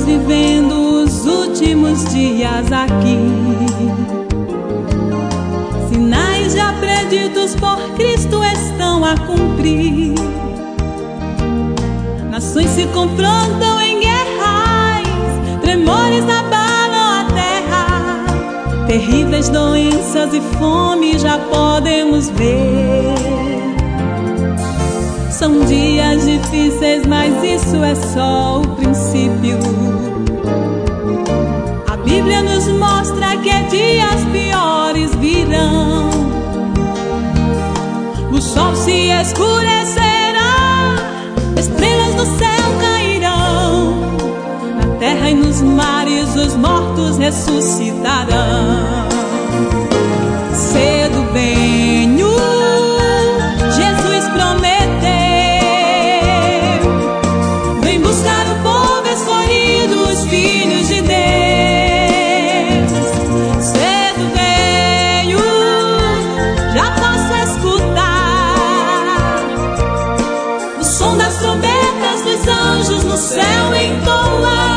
Estamos vivendo os últimos dias aqui. Sinais já preditos por Cristo estão a cumprir. Nações se confrontam em guerras, tremores abalam a terra. Terríveis doenças e fome já podemos ver. São dias difíceis, mas isso é só o princípio. A Bíblia nos mostra que dias piores virão. O sol se escurecerá, estrelas do céu cairão. Na terra e nos mares os mortos ressuscitarão. Cedo venho, Jesus prometeu. Vem buscar o povo escolhido, os filhos de Deus. Cedo venho, já posso escutar o som das trombetas dos anjos no céu entoar.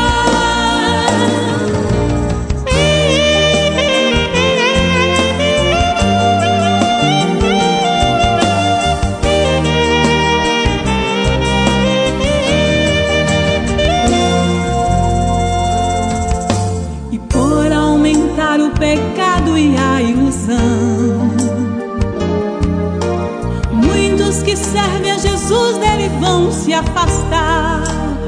O pecado e a ilusão, muitos que servem a Jesus dele vão se afastar.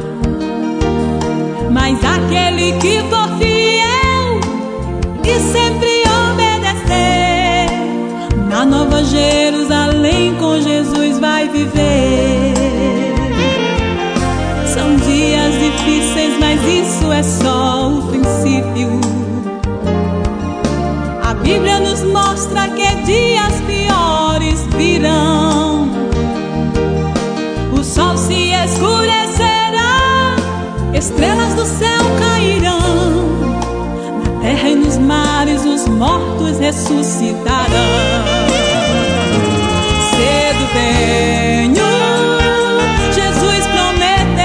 Mas aquele que for fiel e sempre obedecer, na Nova Jerusalém com Jesus vai viver. São dias difíceis, mas isso é só o princípio. A Bíblia nos mostra que dias piores virão. O sol se escurecerá, estrelas do céu cairão. Na terra e nos mares os mortos ressuscitarão. Cedo venho, Jesus prometeu.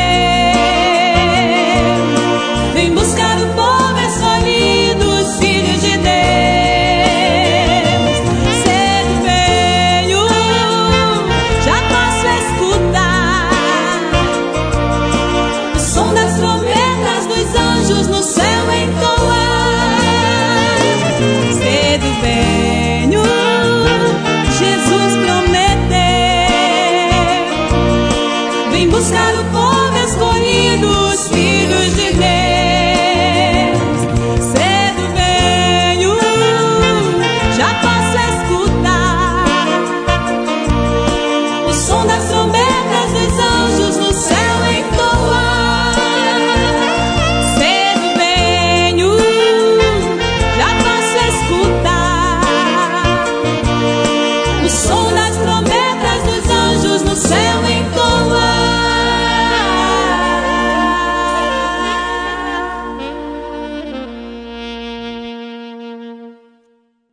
Vem buscar o povo escolhido, os filhos de Deus. No céu entoar. Cedo venho, Jesus prometeu. Vem buscar o povo escolhido, os filhos de Deus. Cedo venho, já posso escutar o som das trombetas dos anjos no céu entoar. O som das trombetas